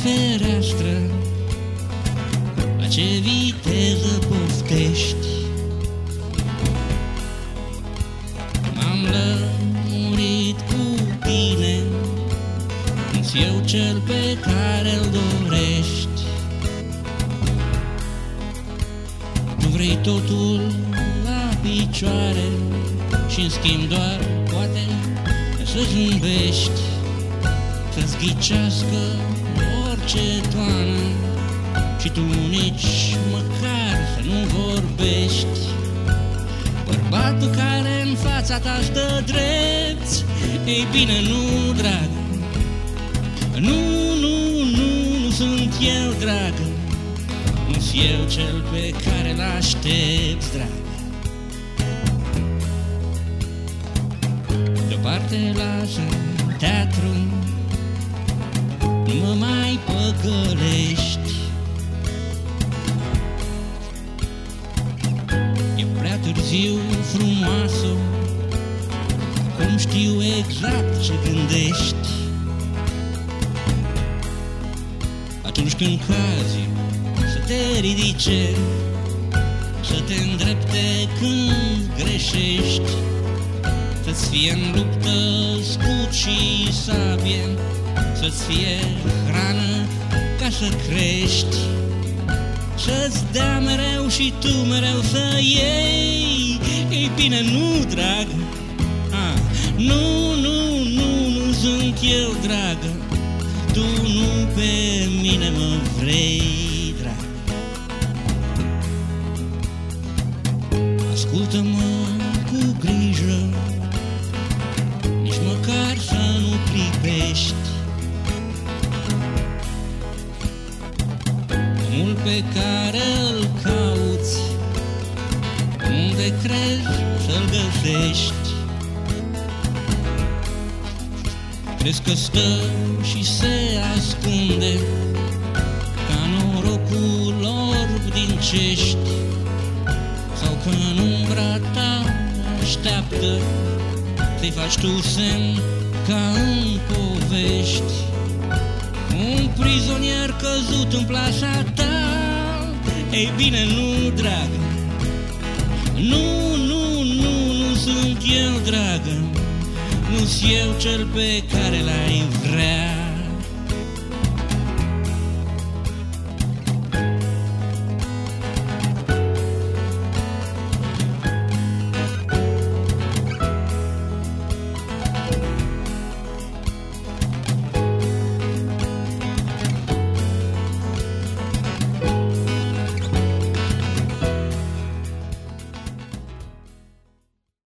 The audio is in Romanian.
fereastră, la ce viteză poftești. M-am lămurit cu tine, nu-s eu cel pe care-l dorești. Tu vrei totul la picioare și-n schimb doar poate să zâmbești, să-ți ghicească orice toană și tu nici măcar să nu vorbești. Bărbatul care în fața ta stă drept, ei bine, nu, dragă, nu sunt eu, dragă, nu-s eu cel pe care l-aștepți, dragă. Deoparte lasă teatru, nu mă mai păcălești. E prea târziu, frumoasă, cum știu exact ce gândești. Atunci când cazi, să te ridice, să te îndrepte când greșești, să-ți fie în luptă scut și sabie, să-ți fie hrană ca să crești, să-ți dea mereu și tu mereu să iei. Ei bine, nu, dragă, nu sunt eu, dragă, tu nu pe mine mă vrei, dragă. Ascultă-mă cu grijă, nici măcar să nu clipești. Omul pe care îl cauți, unde crezi să-l găsești? Crezi că stă și se ascunde ca norocul orb din cești, sau că în umbra ta așteaptă să-i faci tu semn ca în povești? Un prizonier căzut în plasa ta, ei bine, nu, dragă, nu sunt eu, dragă, nu-s eu cel pe care l-ai vrea.